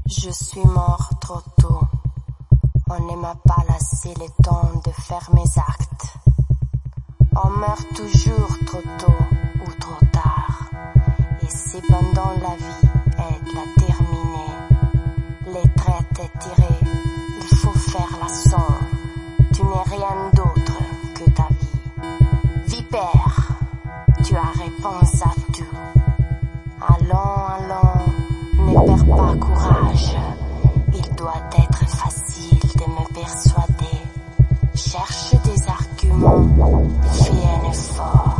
Je suis mort trop tôt. On ne m'a pas laissé le temps de faire mes actes. On meurt toujours trop tôt ou trop tard. Et cependant la vie est de la terminer. Les traits est tiré, il faut faire la somme. Tu n'es rien d'autre que ta vie. Vipère, tu as réponse à tout. Allons, ne perds pas courage. Il doit être facile de me persuader. Cherche des arguments, fais un effort.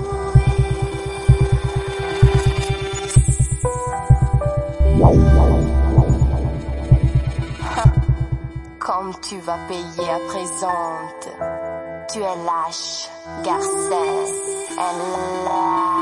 Comme tu vas payer à présent. Tu es lâche, garcelle, et lâche.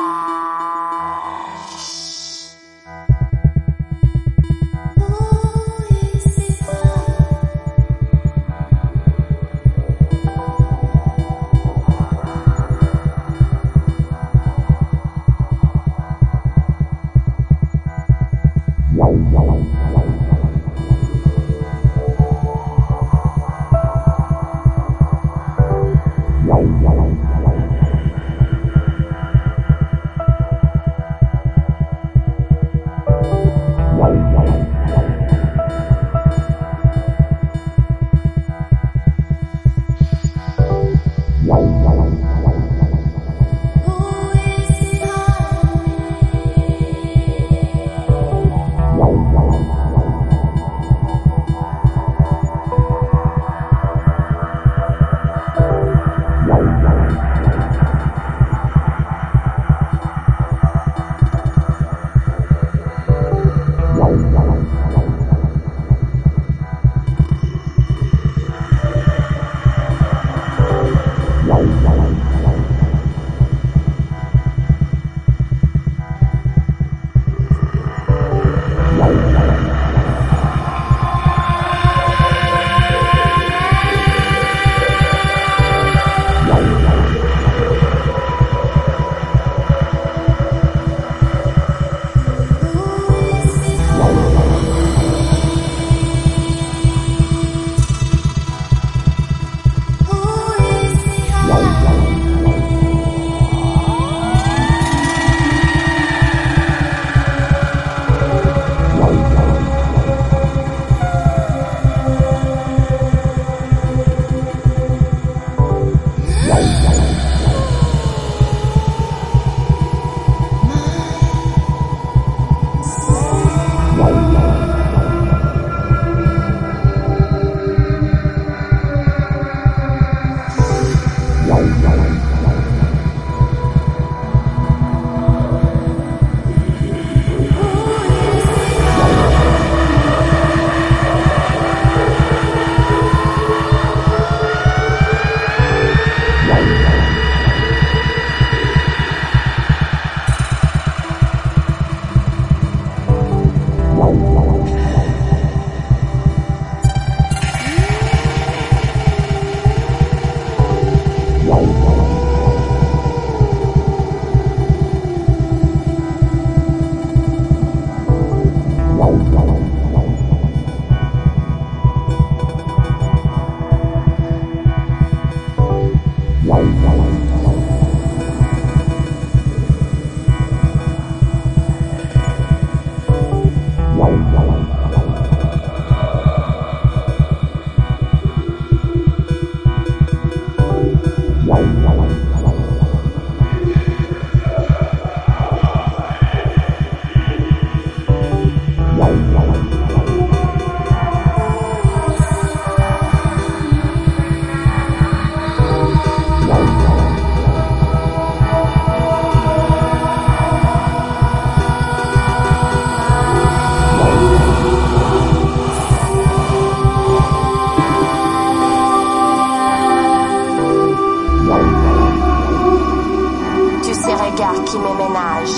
Qui me ménage.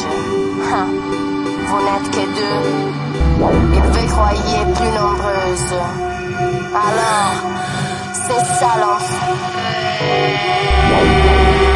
Vous n'êtes que deux, et vous croyez plus nombreuses. Alors, c'est ça l'enfant.